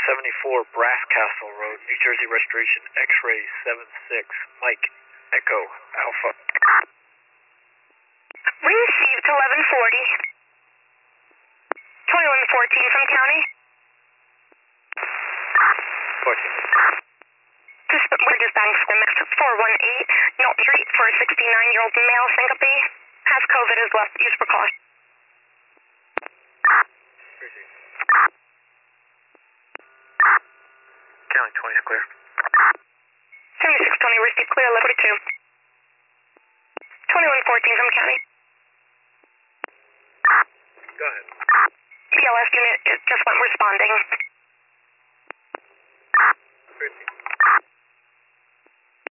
74 Brass Castle Road, New Jersey Restoration, X-ray 76, Mike, Echo, Alpha. Received 1140. 2114 from county. 14. We're just banging for the 418, North Street for a 69-year-old male syncope. Has COVID as well. Use precaution. County 20 is clear. 7620 received clear, 1142. 2114 from county. Go ahead. BLS unit just went responding.